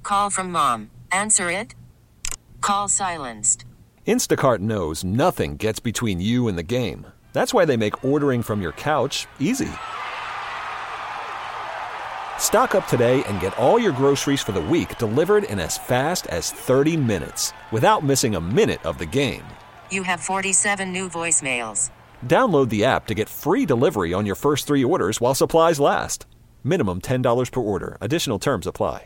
call from mom. Answer it. Call silenced. Instacart knows nothing gets between you and the game. That's why they make ordering from your couch easy. Stock up today and get all your groceries for the week delivered in as fast as 30 minutes without missing a minute of the game. You have 47 new voicemails. Download the app to get free delivery on your first 3 orders while supplies last. Minimum $10 per order. Additional terms apply.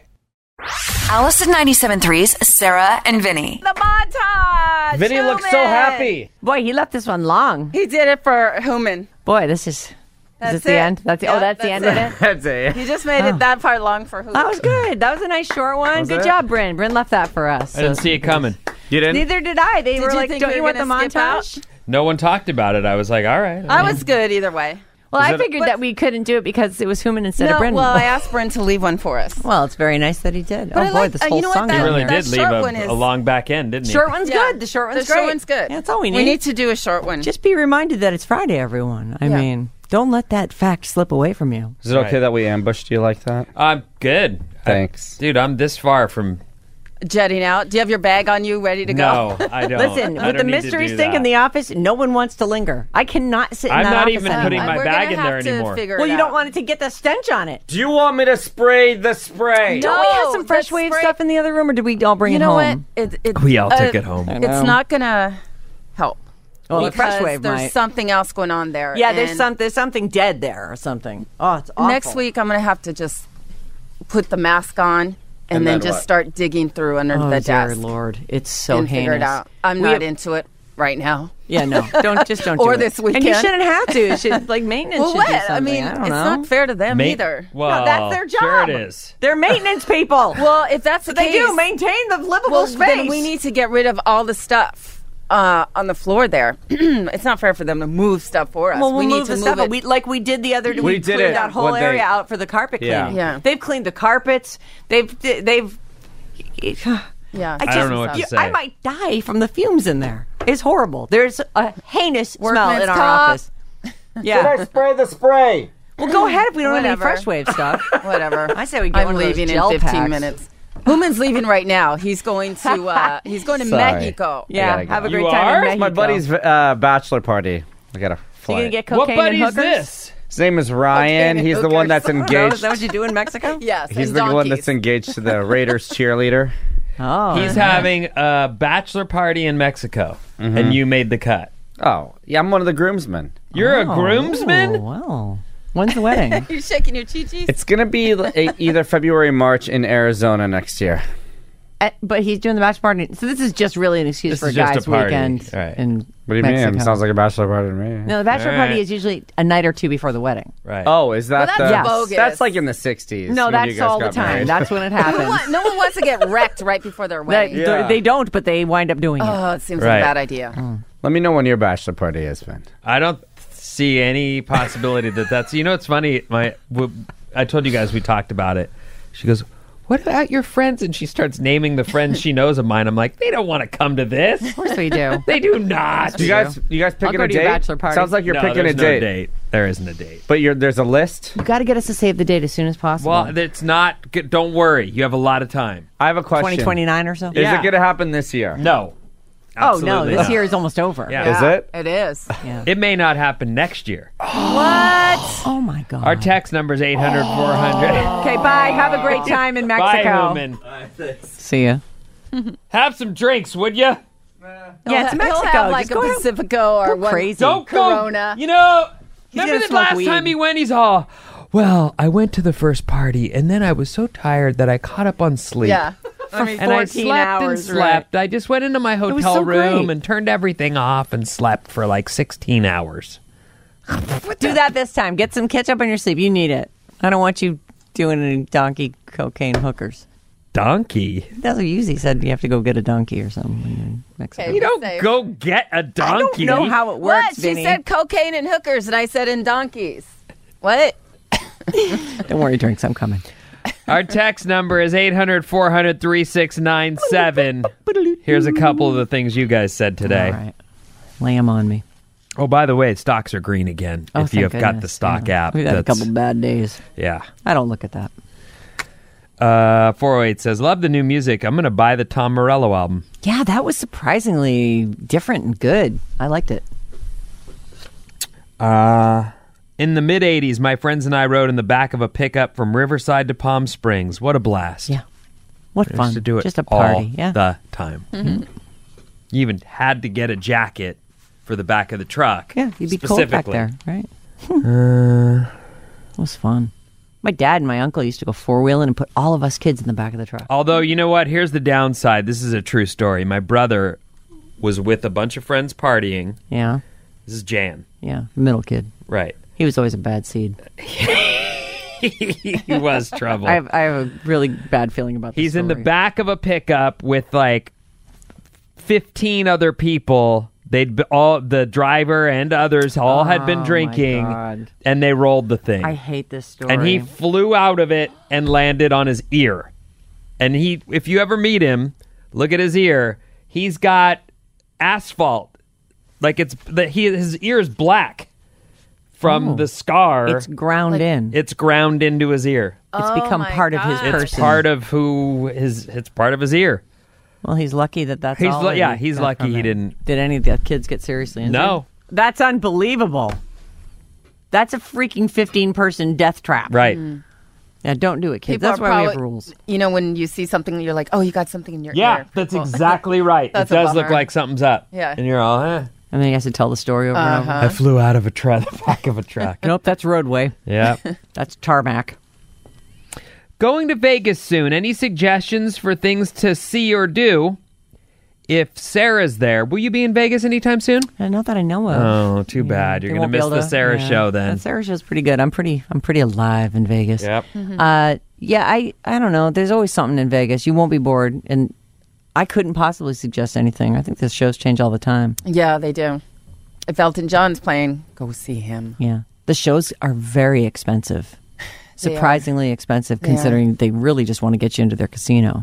Allison 97.3's Sarah and Vinny. The montage! Vinny looks so happy. Boy, he left this one long. He did it for Human. Boy, this is... That's is this the it. end? That's the, Yeah, that's the end of it? That's it. He just made it that part long for Human. That was good. That was a nice short one. Was Good it? job, Bryn. Bryn left that for us. I didn't see it coming. You didn't? Neither did I. They were you like, think don't we you were want the gonna skip out? montage? No one talked about it. I was like, all right. I was good either way. Well, Is I it- figured that we couldn't do it because it was Human instead of Bryn. Well, I asked Bryn to leave one for us. Well, it's very nice that he did. But I oh, boy, like- this you whole know what, song. that- He is really in that did leave short one a is- long back end, didn't he? Short one's Yeah. good. The short one's The great. short one's good. Yeah, that's all we need. We need to do a short one. Just be reminded that it's Friday, everyone. I Yeah. mean, don't let that fact slip away from you. Is it okay Right. that we ambushed you like that? I'm good. Thanks. Dude, I'm this far from... jetting out. Do you have your bag on you ready to go? No, I don't. Listen, I with the don't need to mystery do stink that. in the office, no one wants to linger. I cannot sit in I'm that not office even anymore. putting my We're bag gonna in there have to anymore. figure Well, it you don't out. want it to get the stench on it. Do you want me to spray the spray? No. Don't we have some fresh the wave spray- stuff in the other room, or did we all bring You it know home? what? We all took it home. I know. It's not gonna help. Well, the fresh because wave there's might. something else going on there. Yeah, and there's something dead there or something. Oh, it's awful. Next week, I'm gonna have to just put the mask on and And then then just what? start digging through under Oh, the dear desk Lord, it's so and figure it heinous. out. I'm We not have- into it right now. Yeah, no, don't do Or it. this And you weekend. shouldn't have to. It should, like maintenance. Well, should what? do something. I mean, don't it's know. not fair to them Ma- either. Well, No, that's their job. Sure it is. They're maintenance people. Well, if that's the they case, do maintain the livable well, space. then we need to get rid of all the stuff on the floor there. It's not fair for them to move stuff for us. Well, we'll we need move to the move stuff. it. We, like we did the other day. We did cleaned it that whole when they- area out for the carpet Yeah. cleaning. Yeah. They've cleaned the carpets. They've. yeah, I don't know what to say. I might die from the fumes in there. It's horrible. There's a heinous smell Workman's in our comp. office. Yeah. spray the spray? Well, go ahead if we don't have any Whatever. fresh wave stuff. Whatever. I say we get I'm one of those leaving gel in 15 packs. minutes. Human's leaving right now. He's going to Sorry. Mexico. Yeah, gotta go. have a great You time are? in Mexico. My buddy's bachelor party. I got to So fly. you gonna get What cocaine buddy and is hookers? this? His name is Ryan. Okay, He's the one that's No, engaged. is that what you do in Mexico? Yes. He's and the one donkeys. that's engaged to the Raiders cheerleader. Oh, He's having a bachelor party in Mexico, and you made the cut. Oh, yeah, I'm one of the groomsmen. You're a Oh, groomsman? wow. When's the wedding? You're shaking your chi-chis? It's going to be either February or March in Arizona next year. But he's doing the bachelor party. So this is just really an excuse This for a is just guy's a party. weekend Right. in What do you Mexico. mean? Sounds like a bachelor party to me. No, the bachelor All party right. is usually a night or two before the wedding. Right. Oh, is that Well, the... that's bogus. That's like in the 60s. No, when you that's guys all the got time. married. That's when it happens. No one wants to get wrecked right before their wedding. Yeah. They don't, but they wind up doing it. Oh, it seems Right. like a bad idea. Let me know when your bachelor party is, Ben. I don't see any possibility that that's... You know, it's funny. I told you guys we talked about it. She goes, what about your friends? And she starts naming the friends she knows of mine. I'm like, they don't want to come to this. Of course we do. They do not. You guys picking go a to your date? bachelor party. Sounds like you're No, picking a there's no date. date. There isn't a date. But there's a list. You got to get us to save the date as soon as possible. Well, it's not... Don't worry. You have a lot of time. I have a question. 2029 or so? Is Yeah. it going to happen this year? No. Oh, no, Absolutely this not. year is almost over. Yeah. Is it? It is. Yeah. It may not happen next year. Oh, my God. Our text number is 800-400. Okay, bye. Have a great time in Bye, Mexico. Human. See ya. Have some drinks, would you? Yeah, it's Mexico. He'll have like Just a go ahead. Pacifico or Go one. crazy. Don't Corona. go. You know, gonna remember the smoke last weed. time he went, he's all, well, I went to the first party, and then I was so tired that I caught up on sleep. Yeah. For And I 14 slept hours. and slept. I just went into my was hotel so room great. and turned everything off and slept for like 16 hours. Do that this time. Get some ketchup on your sleep. You need it. I don't want you doing any donkey cocaine hookers. Donkey? That's what Yuzi said. You have to go get a donkey or something when you're in Mexico. Okay. You don't Safe. go get a I donkey. don't know how it works, What? Vinny. She said cocaine and hookers, and I said in donkeys. What? Don't worry, drinks. I'm coming. Our text number is 800-400-3697. Here's a couple of the things you guys said today. All right. Lay 'em on me. Oh, by the way, stocks are green again. Oh, if you have thank got goodness. the stock Yeah. app. We've had a that's- couple bad days. Yeah. I don't look at that. 408 says, love the new music. I'm going to buy the Tom Morello album. Yeah, that was surprisingly different and good. I liked it. In the mid-'80s, my friends and I rode in the back of a pickup from Riverside to Palm Springs. What a blast. Yeah. What We fun. used to do it Just a party. all Yeah. the time. You even had to get a jacket for the back of the truck. Yeah, you'd be cold back specifically. there, right? It was fun. My dad and my uncle used to go four-wheeling and put all of us kids in the back of the truck. Although, you know what? Here's the downside. This is a true story. My brother was with a bunch of friends partying. Yeah. This is Jan. Yeah. Middle kid. Right. He was always a bad seed. He was trouble. I have a really bad feeling about this He's in the story. back of a pickup with like 15 other people. The driver and others all had been Oh, my drinking, God. and they rolled the thing. I hate this story. And he flew out of it and landed on his ear. And if you ever meet him, look at his ear. He's got asphalt, like his ear is black from the scar. It's ground in. It's ground into his ear. It's become my part of his God. person. It's part of it's part of his ear. Well, he's lucky that's He's all. yeah, that he he's got lucky from he it. didn't. Did any of the kids get seriously injured? No. That's unbelievable. That's a freaking 15-person death trap. Right. Yeah, don't do it, kids. People That's are why we have probably- rules. You know, when you see something, you're like, oh, you got something in your Yeah, ear. that's Well, exactly right. That's It a does look bummer. like something's up. Yeah. And you're all, And then he has to tell the story over and over. I flew out of the back of a truck. Nope, that's roadway. Yeah. That's tarmac. Going to Vegas soon. Any suggestions for things to see or do? If Sarah's there, will you be in Vegas anytime soon? Not that I know of. Oh, too bad. You're They going to won't be miss able the Sarah yeah. show then. The Sarah show's pretty good. I'm pretty alive in Vegas. Yep. Yeah, I don't know. There's always something in Vegas. You won't be bored, and I couldn't possibly suggest anything. I think the shows change all the time. Yeah, they do. If Elton John's playing, go see him. Yeah, the shows are very expensive, They are. surprisingly expensive, They are. considering they really just want to get you into their casino.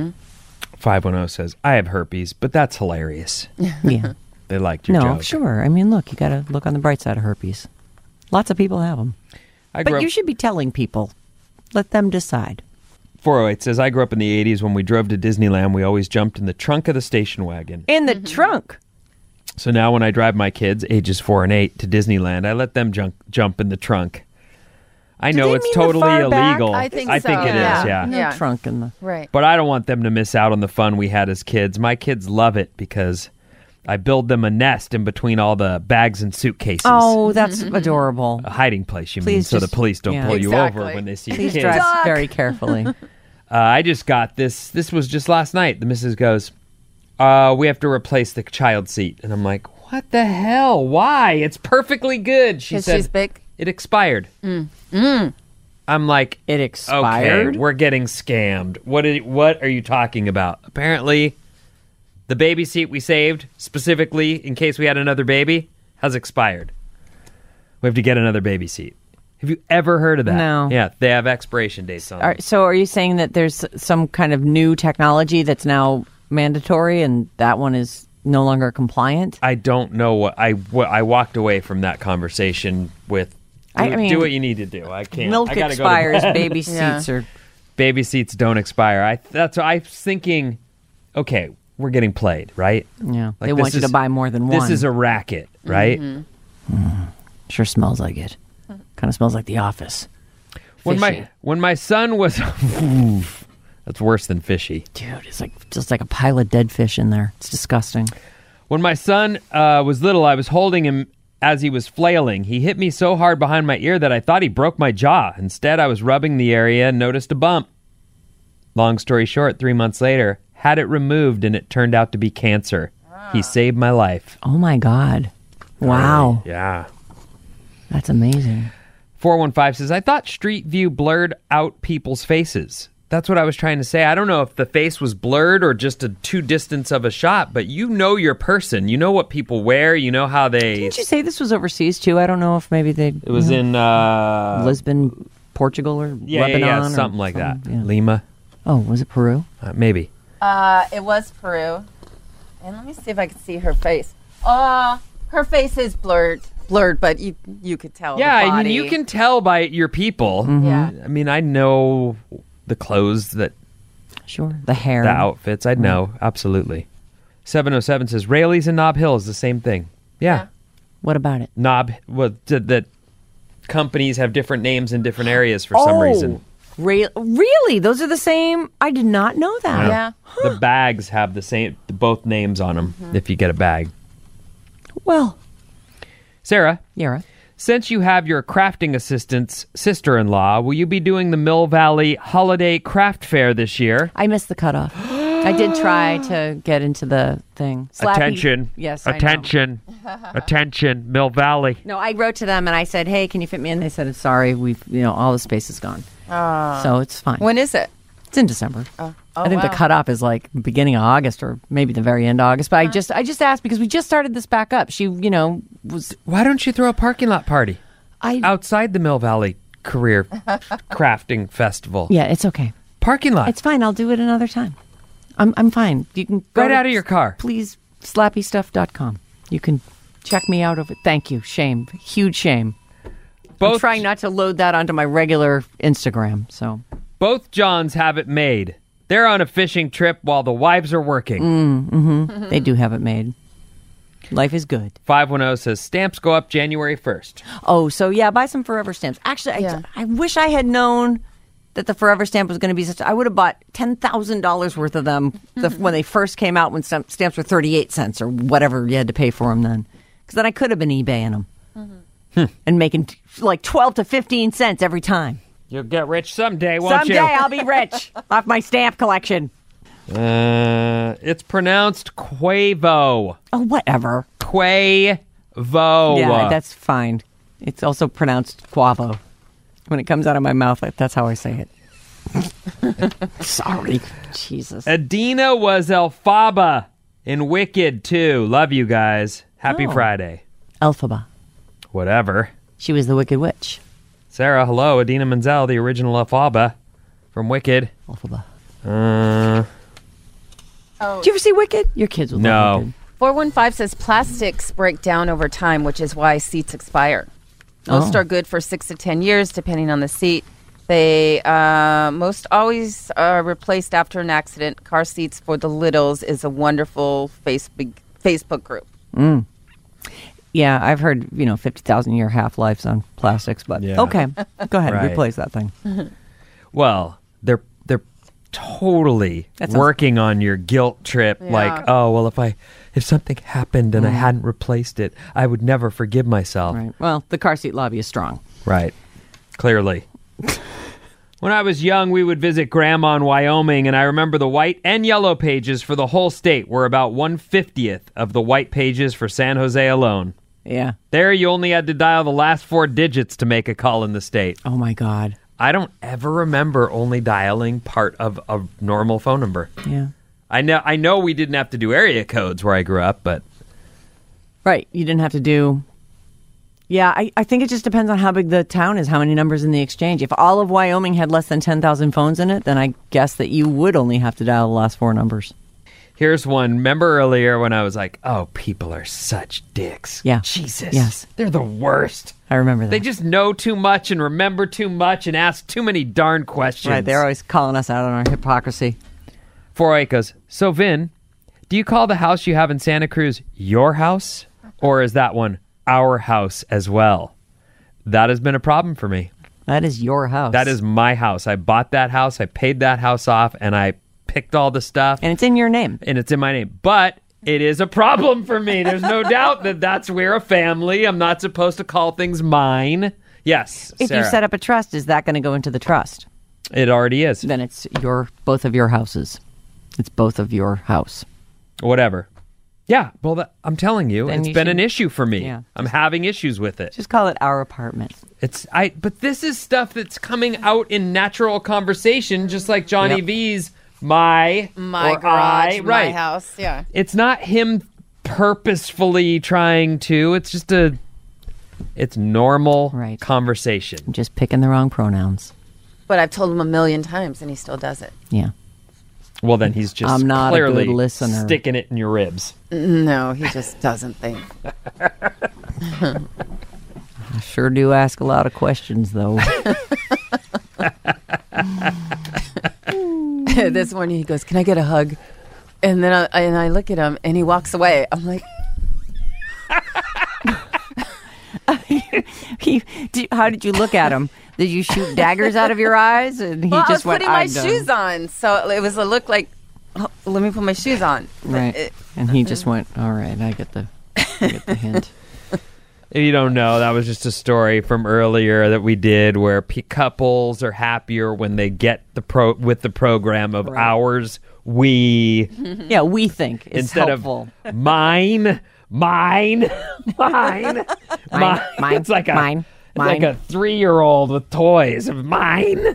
510 says, I have herpes, but that's hilarious. Yeah, They liked your no, joke. sure. I mean, look, you got to look on the bright side of herpes. Lots of people have them, I grew but up, you should be telling people. Let them decide. 408 says, I grew up in the 80s. When we drove to Disneyland, we always jumped in the trunk of the station wagon. In the trunk. So now when I drive my kids, ages 4 and 8, to Disneyland, I let them jump in the trunk. I know they it's mean the totally far back? illegal. I think it so, is, yeah. yeah. No Yeah. trunk in the. Right. But I don't want them to miss out on the fun we had as kids. My kids love it because I build them a nest in between all the bags and suitcases. Oh, that's adorable. A hiding place, you mean, Please so the just- police don't yeah. pull you Exactly. over when they see Please kids. drive very carefully. I just got this. This was just last night. The missus goes, we have to replace the child seat. And I'm like, what the hell? Why? It's perfectly good. She 'Cause said, she's big? it expired. I'm like, It expired. okay, we're getting scammed. What are you talking about? Apparently, the baby seat we saved, specifically in case we had another baby, has expired. We have to get another baby seat. Have you ever heard of that? No. Yeah, they have expiration dates on them. So are you saying that there's some kind of new technology that's now mandatory and that one is no longer compliant? I don't know what I walked away from that conversation with. I mean, do what you need to do. I can't. Milk I gotta expires, Go to bed. baby Yeah. seats are. Baby seats don't expire. I was thinking, okay, we're getting played, right? Yeah, Like, they this want you to is- buy more than one. This is a racket, right? Sure smells like it. Kind of smells like The Office. When Fishy. my son was, that's worse than fishy. Dude, it's like just like a pile of dead fish in there. It's disgusting. When my son was little, I was holding him as he was flailing. He hit me so hard behind my ear that I thought he broke my jaw. Instead, I was rubbing the area and noticed a bump. Long story short, 3 months later, had it removed and it turned out to be cancer. He saved my life. Oh my God! Wow, Yeah. that's amazing. 415 says, I thought Street View blurred out people's faces. That's what I was trying to say. I don't know if the face was blurred or just a too distance of a shot, but you know your person. You know what people wear. You know how they... Didn't you say this was overseas too? I don't know if maybe they. It was in... Lisbon, Portugal, or Lebanon, or something like that. yeah. Lima, Oh, was it Peru? maybe. It was Peru. And let me see if I can see her face. Her face is blurred, but you could tell. Yeah, the I body. mean, you can tell by your people. Mm-hmm. Yeah. I mean, I know the clothes that Sure. The hair. the outfits. I'd know absolutely. 707 says Rayleigh's and Nob Hill is the same thing. Yeah. What about it? That companies have different names in different areas for some reason. Really? Those are the same? I did not know that. Yeah. The bags have both names on them if you get a bag. Well, Sarah, Yara. since you have your crafting assistant's sister-in-law, will you be doing the Mill Valley Holiday Craft Fair this year? I missed the cutoff. I did try to get into the thing. Slappy. Attention. Yes, I know. Attention. Attention, Mill Valley. No, I wrote to them and I said, "Hey, can you fit me in?" They said, "Sorry, all the space is gone." So it's fine. When is it? It's in December. Oh, I think wow. the cutoff is like beginning of August or maybe the very end of August. But I just asked because we just started this back up. She, was Why don't you throw a parking lot party I outside the Mill Valley Career Crafting Festival? Yeah, it's okay. Parking lot. It's fine. I'll do it another time. I'm fine. You can go right to out of your car. Please, slappystuff.com. You can check me out of it. Thank you. Shame. Huge shame. I'm trying not to load that onto my regular Instagram. So Both Johns have it made. They're on a fishing trip while the wives are working. they do have it made. Life is good. 510 says stamps go up January 1st. Oh, so yeah, buy some Forever stamps. Actually, I wish I had known that the Forever stamp was going to be such. I would have bought $10,000 worth of them when they first came out, when stamps were 38 cents or whatever you had to pay for them then. Because then I could have been eBaying them and making like 12 to 15 cents every time. You'll get rich someday, won't you? Someday I'll be rich off my stamp collection. It's pronounced Quavo. Oh, whatever. Quavo. Yeah, that's fine. It's also pronounced Quavo. When it comes out of my mouth, that's how I say it. Sorry. Jesus. Adina was Elphaba in Wicked, too. Love you guys. Happy Friday. Elphaba. Whatever. She was the Wicked Witch. Sarah, hello. Adina Menzel, the original Elphaba from Wicked. Elphaba. Oh, Did you ever see Wicked? Your kids will love No. Wicked. 415 says plastics break down over time, which is why seats expire. Most are good for 6 to 10 years, depending on the seat. They most always are replaced after an accident. Car Seats for the Littles is a wonderful Facebook group. Yeah, I've heard 50,000 year half-lives on plastics, but Yeah. okay, go ahead, Right. replace that thing. Well, they're totally That sounds- working on your guilt trip. Yeah. Like, oh, well, if something happened and I hadn't replaced it, I would never forgive myself. Right. Well, the car seat lobby is strong. Right. Clearly. When I was young, we would visit Grandma in Wyoming, and I remember the white and yellow pages for the whole state were about 1/50th of the white pages for San Jose alone. Yeah. There, you only had to dial the last 4 digits to make a call in the state. Oh my God. I don't ever remember only dialing part of a normal phone number. Yeah. I know we didn't have to do area codes where I grew up, but Right. You didn't have to do. Yeah, I think it just depends on how big the town is, how many numbers in the exchange. If all of Wyoming had less than 10,000 phones in it, then I guess that you would only have to dial the last 4 numbers. here's one. Remember earlier when I was like, oh, people are such dicks. Yeah. Jesus. Yes. They're the worst. I remember that. They just know too much and remember too much and ask too many darn questions. Right, they're always calling us out on our hypocrisy. 4-8 goes, so Vin, do you call the house you have in Santa Cruz your house? Or is that one our house as well? That has been a problem for me. That is your house. That is my house. I bought that house. I paid that house off and I picked all the stuff. And it's in your name. And it's in my name. But it is a problem for me. There's no doubt that we're a family. I'm not supposed to call things mine. Yes, If Sarah. you set up a trust, is that going to go into the trust? It already is. Then it's both of your houses. It's both of your house. Whatever. Yeah, well, I'm telling you, Then it's you been should- an issue for me. Yeah. I'm having issues with it. Just call it our apartment. But this is stuff that's coming out in natural conversation, just like Johnny Yep. V's my or garage, I, right. my house. Yeah. It's not him purposefully trying to. It's just it's normal Right. conversation. I'm just picking the wrong pronouns. But I've told him a million times and he still does it. Yeah. Well, then he's just I'm not a clearly good listener. sticking it in your ribs. No, he just doesn't think. I sure do ask a lot of questions, though. this morning he goes, "Can I get a hug?" And then I look at him, and he walks away. I'm like, How did you look at him? Did you shoot daggers out of your eyes? And he well, just I was went, putting my "I'm done." shoes on, so it was a look like, oh, let me put my shoes on. Right. And he just went, all right, I get the hint. If you don't know, that was just a story from earlier that we did where couples are happier when they get with the program of ours, we. Yeah, we think it's instead helpful. of mine. It's like a It's like a 3-year-old with toys of mine.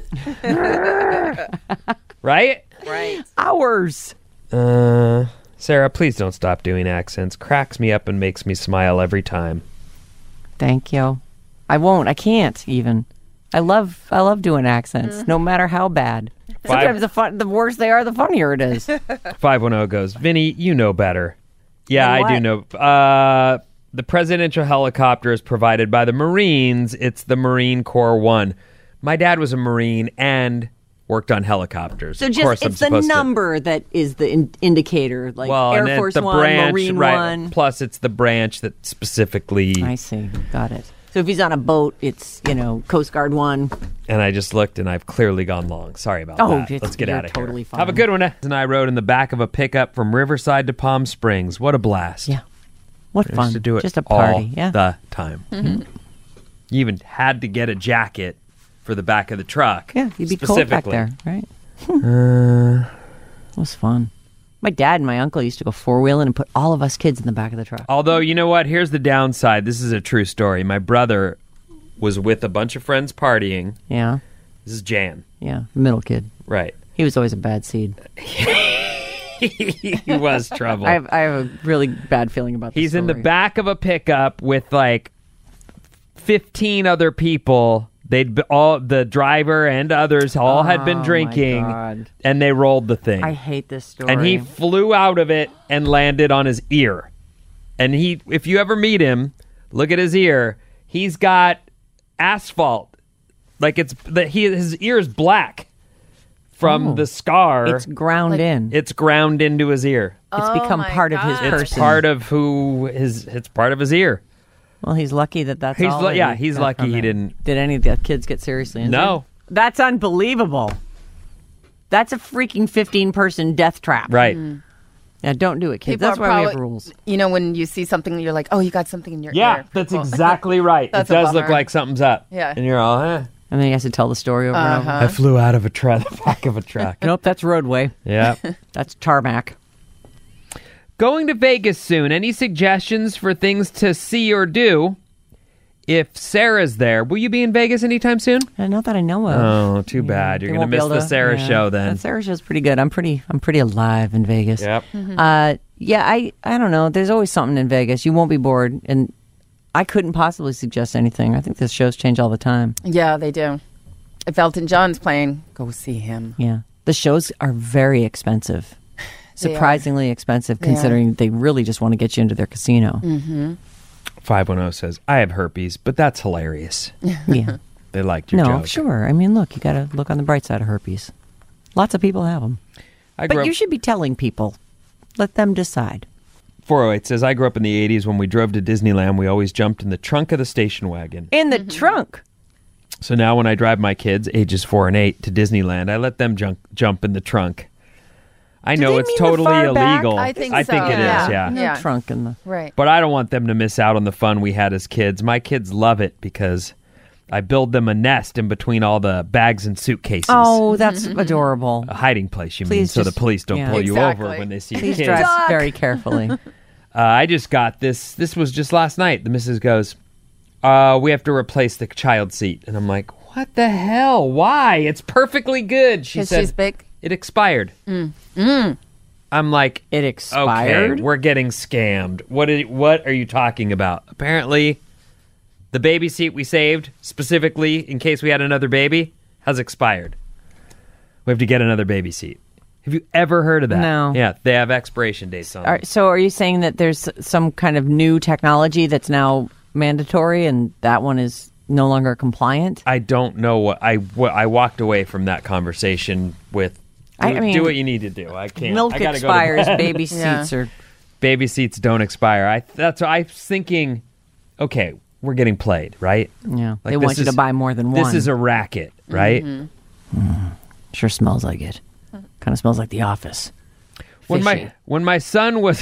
Right? Right. Ours. Sarah, please don't stop doing accents. Cracks me up and makes me smile every time. Thank you. I won't. I can't even. I love doing accents, no matter how bad. Sometimes the worse they are, the funnier it is. 510 goes, Vinny, you know better. Yeah, And I do know. The presidential helicopter is provided by the Marines. It's the Marine Corps One. My dad was a Marine and worked on helicopters. So of course, it's the number that is the indicator, like and Air then Force the One, branch, Marine right, One. Plus, it's the branch that specifically. I see. Got it. So if he's on a boat, it's, Coast Guard One. And I just looked, and I've clearly gone long. Sorry about that. Let's get you're out of totally here. fine. Have a good one. And I rode in the back of a pickup from Riverside to Palm Springs. What a blast. Yeah. What I used fun. to do it Just a party. all Yeah. the time. Mm-hmm. You even had to get a jacket for the back of the truck. Yeah, you'd be cold back there, right? It was fun. My dad and my uncle used to go four-wheeling and put all of us kids in the back of the truck. Although, you know what? Here's the downside. This is a true story. My brother was with a bunch of friends partying. Yeah. This is Jan. Yeah. Middle kid. Right. He was always a bad seed. He was trouble. I have a really bad feeling about this He's in the story. back of a pickup with like 15 other people. The driver and others all had been Oh, my drinking, God. and they rolled the thing. I hate this story. And he flew out of it and landed on his ear. And if you ever meet him, look at his ear. He's got asphalt, like his ear is black from the scar. It's ground in. It's ground into his ear. It's become my part of his God. person. It's part of it's part of his ear. Well, he's lucky that's He's all. he's lucky he didn't. Did any of the kids get seriously injured? No. That's unbelievable. That's a freaking 15-person death trap. Right. Yeah, don't do it, kids. People That's are why we have probably- rules. when you see something, you're like, oh, you got something in your Yeah, ear. that's People- exactly right. It That's a does look bummer. like something's up. Yeah. And you're all, And then he has to tell the story over and over. I flew out of the back of a truck. Nope, that's roadway. Yeah. That's tarmac. Going to Vegas soon. Any suggestions for things to see or do? If Sarah's there, will you be in Vegas anytime soon? Not that I know of. Oh, too bad. You're They going to won't be miss able the Sarah yeah. show then. The Sarah show's pretty good. I'm pretty alive in Vegas. Yep. Yeah, I don't know. There's always something in Vegas. You won't be bored, and I couldn't possibly suggest anything. I think the shows change all the time. Yeah, they do. If Elton John's playing, go see him. Yeah, the shows are very expensive, surprisingly expensive, considering they really just want to get you into their casino. 510 says, I have herpes, but that's hilarious. Yeah, They liked your no, joke. sure. I mean, look, you got to look on the bright side of herpes. Lots of people have them, I grew but up, you should be telling people. Let them decide. 408 says, I grew up in the 80s. When we drove to Disneyland, we always jumped in the trunk of the station wagon. In the trunk. So now when I drive my kids, ages 4 and 8, to Disneyland, I let them jump in the trunk. I know they it's mean the totally far back? illegal. I think it is, so. yeah. No Yeah. trunk in the. Right. But I don't want them to miss out on the fun we had as kids. My kids love it because I build them a nest in between all the bags and suitcases. Oh, that's adorable. A hiding place, you mean, Please so the just- police don't yeah. pull you Exactly. over when they see your Please kids. drive very carefully. I just got this. This was just last night. The missus goes, we have to replace the child seat. And I'm like, what the hell? Why? It's perfectly good. She 'Cause said, she's big? it expired. I'm like, It expired. okay, we're getting scammed. What are you talking about? Apparently, the baby seat we saved, specifically in case we had another baby, has expired. We have to get another baby seat. Have you ever heard of that? No. Yeah, they have expiration dates on them. So are you saying that there's some kind of new technology that's now mandatory and that one is no longer compliant? I don't know what I walked away from that conversation with I mean, do what you need to do. I can't. Milk I gotta expires, Go to bed. baby seats are. Baby seats don't expire. That's what I was thinking. Okay, we're getting played, right? Yeah, Like, they want you to buy more than one. This is a racket, right? Sure smells like it. Kind of smells like The Office. When Fishy. my son was,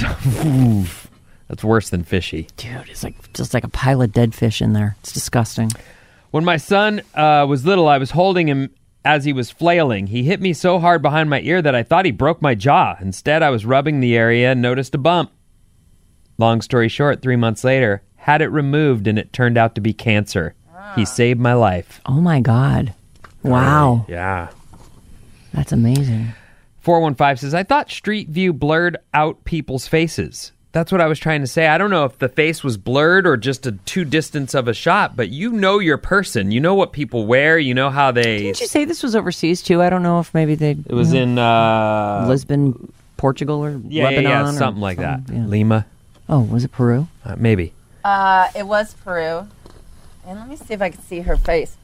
that's worse than fishy. Dude, it's like just like a pile of dead fish in there. It's disgusting. When my son was little, I was holding him as he was flailing. He hit me so hard behind my ear that I thought he broke my jaw. Instead, I was rubbing the area and noticed a bump. Long story short, 3 months later, had it removed and it turned out to be cancer. He saved my life. Oh my God! Wow, Yeah. that's amazing. 415 says, I thought Street View blurred out people's faces. That's what I was trying to say. I don't know if the face was blurred or just a too distance of a shot, but you know your person. You know what people wear. You know how they... Didn't you say this was overseas too? I don't know if maybe they... It was in... Lisbon, Portugal, or Lebanon? Yeah, or something like that. yeah. Lima, Oh, was it Peru? maybe. It was Peru. And let me see if I can see her face.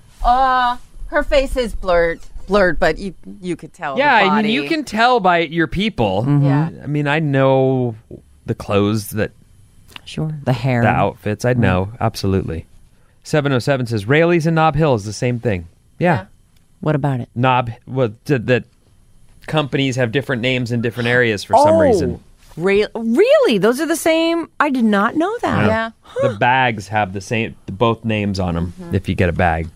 Her face is blurred, but you could tell. Yeah, the I mean, body. you can tell by your people. Yeah. I mean, I know the clothes, that Sure. The hair. the outfits. I'd know, absolutely. 707 says, Rayleigh's and Nob Hill is the same thing. Yeah. What about it? That companies have different names in different areas for some reason. Really? Those are the same? I did not know that. Yeah. The bags have both names on them if you get a bag.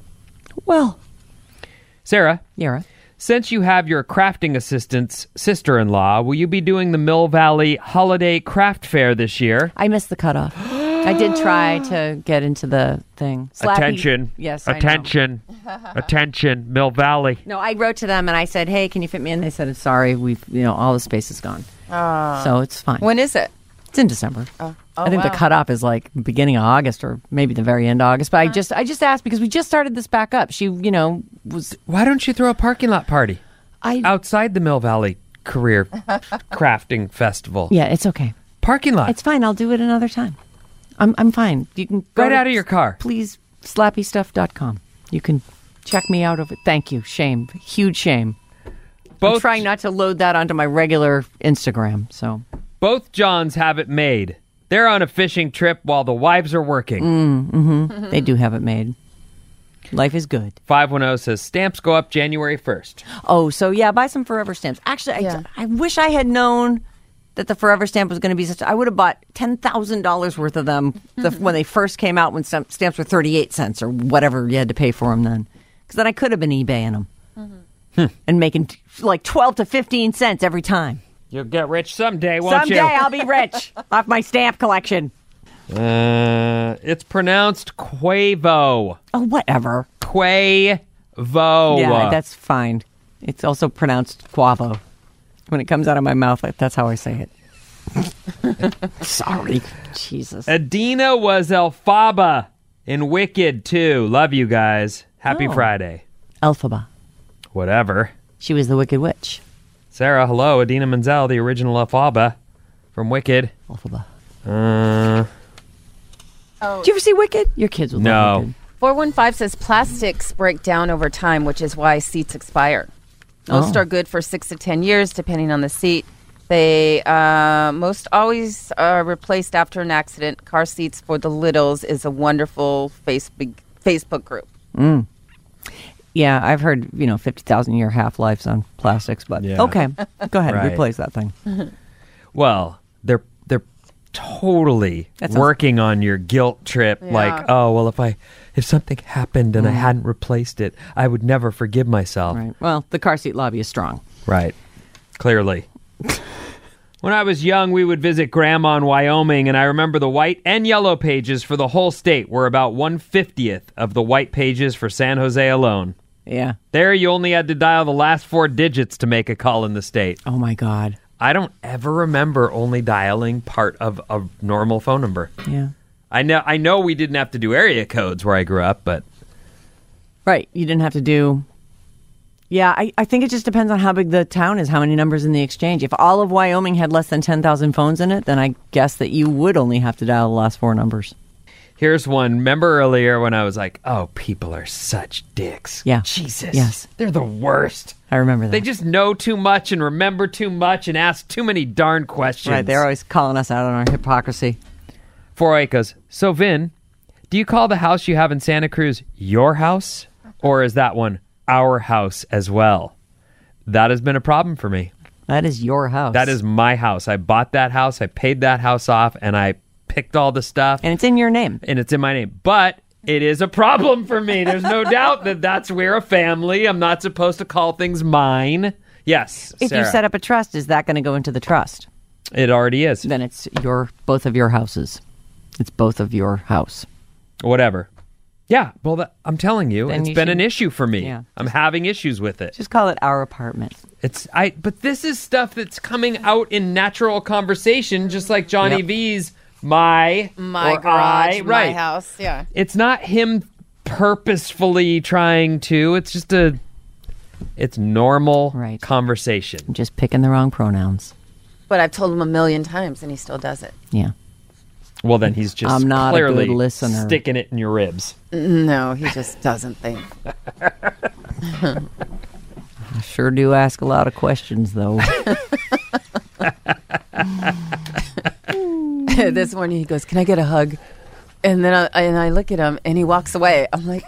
Well, Sarah, Yara. since you have your crafting assistant's sister-in-law, will you be doing the Mill Valley Holiday Craft Fair this year? I missed the cutoff. I did try to get into the thing. Slappy- Attention. Yes, I know. Attention. Attention, Mill Valley. No, I wrote to them and I said, "Hey, can you fit me in?" They said, "Sorry, all the space is gone." So it's fine. When is it? It's in December. I think wow. the cutoff is like beginning of August or maybe the very end of August. But I just asked because we just started this back up. She, was Why don't you throw a parking lot party I outside the Mill Valley Career Crafting Festival? Yeah, it's okay. Parking lot. It's fine. I'll do it another time. I'm fine. You can go Right to out of your car. Please, slappystuff.com. You can check me out of it. Thank you. Shame. Huge shame. I'm trying not to load that onto my regular Instagram. So Both Johns have it made. They're on a fishing trip while the wives are working. they do have it made. Life is good. 510 says stamps go up January 1st. Oh, so yeah, buy some Forever stamps. Actually, I wish I had known that the Forever stamp was going to be such. I would have bought $10,000 worth of them when they first came out, when stamps were 38 cents or whatever you had to pay for them then. Because then I could have been eBaying them and making like 12 to 15 cents every time. You'll get rich someday, won't you? Someday I'll be rich off my stamp collection. It's pronounced Quavo. Oh, whatever. Quavo. Yeah, that's fine. It's also pronounced Quavo. When it comes out of my mouth, that's how I say it. Sorry. Jesus. Adina was Elphaba in Wicked, too. Love you guys. Happy Friday. Elphaba. Whatever. She was the Wicked Witch. Sarah, hello. Adina Menzel, the original Elphaba from Wicked. Elphaba. Oh, Did you ever see Wicked? Your kids will love Wicked. 415 says plastics break down over time, which is why seats expire. Most are good for 6 to 10 years, depending on the seat. They most always are replaced after an accident. Car Seats for the Littles is a wonderful Facebook group. Yeah, I've heard, 50,000 year half-lives on plastics, but Yeah. okay. Go ahead, Right. replace that thing. Well, they're totally That sounds- working on your guilt trip. Yeah. Like, oh, well, if something happened and I hadn't replaced it, I would never forgive myself. Right. Well, the car seat lobby is strong. Right. Clearly. When I was young, we would visit Grandma in Wyoming, and I remember the white and yellow pages for the whole state were about 1/50th of the white pages for San Jose alone. Yeah. There, you only had to dial the last 4 digits to make a call in the state. Oh, my God. I don't ever remember only dialing part of a normal phone number. Yeah. I know we didn't have to do area codes where I grew up, but Right. You didn't have to do... Yeah, I think it just depends on how big the town is, how many numbers in the exchange. If all of Wyoming had less than 10,000 phones in it, then I guess that you would only have to dial the last 4 numbers. Here's one. Remember earlier when I was like, oh, people are such dicks. Yeah. Jesus. Yes. They're the worst. I remember that. They just know too much and remember too much and ask too many darn questions. Right, they're always calling us out on our hypocrisy. 408 goes, so Vin, do you call the house you have in Santa Cruz your house? Or is that one our house as well? That has been a problem for me. That is your house. That is my house. I bought that house. I paid that house off, and I picked all the stuff. And it's in your name. And it's in my name. But it is a problem for me. There's no doubt that we're a family. I'm not supposed to call things mine. Yes, If Sarah. you set up a trust, is that going to go into the trust? It already is. Then it's both of your houses. It's both of your house. Whatever. Yeah, well, I'm telling you, Then it's you been should- an issue for me. Yeah. I'm having issues with it. Just call it our apartment. But this is stuff that's coming out in natural conversation, just like Johnny Yep. V's my or garage, I, right. my house. Yeah. It's not him purposefully trying to. It's just it's normal Right. conversation. I'm just picking the wrong pronouns. But I've told him a million times, and he still does it. Yeah. Well, then he's just I'm not a clearly good listener. sticking it in your ribs. No, he just doesn't think. I sure do ask a lot of questions, though. This morning he goes, "Can I get a hug?" And then I look at him, and he walks away. I'm like,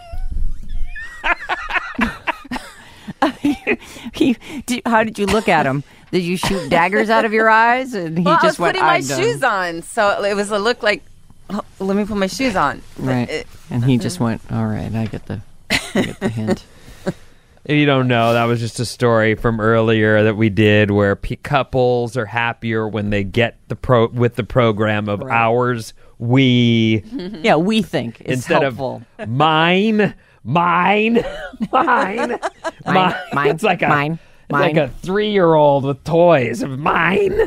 How did you look at him? Did you shoot daggers out of your eyes? And he "Well, just I was went, putting my "I'm done." shoes on, so it was a look like, oh, let me put my shoes on." But Right. And he just went, all right, I get the hint. If you don't know, that was just a story from earlier that we did where couples are happier when they get the program of ours, we, Yeah, we think it's instead helpful. of mine. Mine. Mine, It's like a mine, It's like a 3-year-old with toys of mine.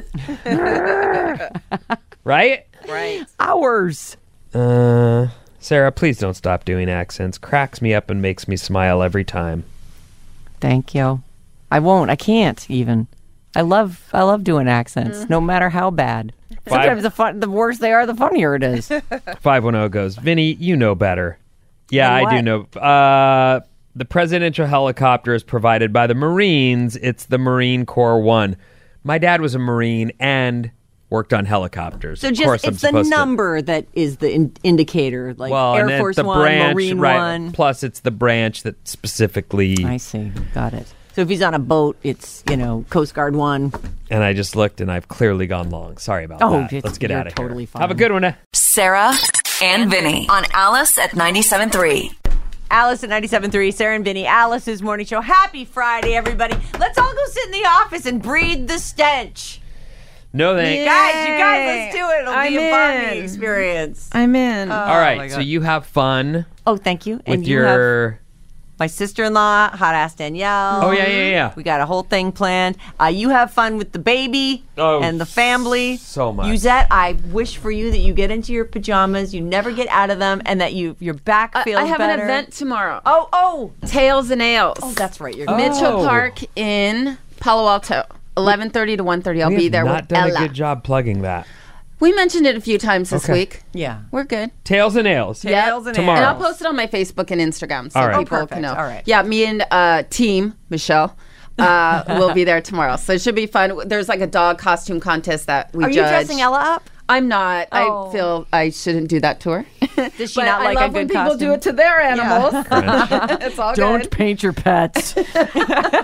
Right? right. Ours. Sarah, please don't stop doing accents. Cracks me up and makes me smile every time. Thank you. I won't. I can't even. I love doing accents, no matter how bad. Sometimes the worse they are, the funnier it is. 510 goes, Vinny, you know better. Yeah, And I do what? know. The presidential helicopter is provided by the Marines. It's the Marine Corps One. My dad was a Marine and worked on helicopters. So Of course, I'm it's the supposed to- number that is the indicator, like Well, Air and then Force the One, branch, Marine right? One. Plus, it's the branch that specifically. I see. Got it. So if he's on a boat, it's, Coast Guard One. And I just looked, and I've clearly gone long. Sorry about Oh, that. Let's get you're out of totally here. fine. Have a good one. Sarah and Vinny on Alice at 97.3. Alice at 97.3, Sarah and Vinny, Alice's morning show. Happy Friday, everybody. Let's all go sit in the office and breathe the stench. No thanks. Guys, you guys, let's do it. It'll I'm be a bonding in. experience. I'm in. All right, my so God. you have fun Oh, thank you. with And you have your. my sister-in-law, hot ass Danielle. Oh, yeah. We got a whole thing planned. You have fun with the baby Oh, and the family. so much. Yuzette, I wish for you that you get into your pajamas, you never get out of them, and that your back feels I have better. an event tomorrow. Oh, Tails and Ales. oh, that's right. You're Mitchell Oh. Park in Palo Alto. 11:30 to 1:30. I'll We be have there not with done Ella. a good job plugging that. We mentioned it a few times this Okay. week. Yeah. We're good. Tails and Ales. Tails and Tomorrow. And I'll post it on my Facebook and Instagram so All right. people Oh, perfect. can know. All right. Yeah, me and team Michelle will be there tomorrow. So it should be fun. There's like a dog costume contest that we Are you judge. dressing Ella up? I'm not. Oh. I feel I shouldn't do that to her. Does she But not I like love a when good people costume? do it to their animals. It's all good. paint your pets. All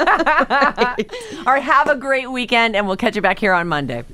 right, have a great weekend, and we'll catch you back here on Monday.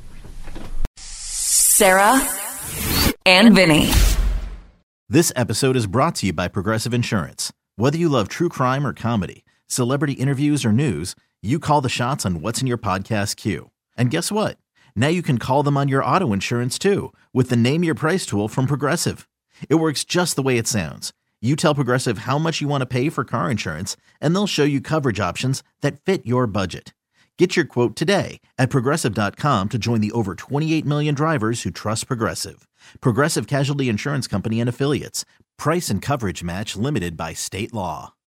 Sarah and Vinny. This episode is brought to you by Progressive Insurance. Whether you love true crime or comedy, celebrity interviews or news, you call the shots on what's in your podcast queue. And guess what? Now you can call them on your auto insurance too with the Name Your Price tool from Progressive. It works just the way it sounds. You tell Progressive how much you want to pay for car insurance, and they'll show you coverage options that fit your budget. Get your quote today at Progressive.com to join the over 28 million drivers who trust Progressive. Progressive Casualty Insurance Company and Affiliates. Price and coverage match limited by state law.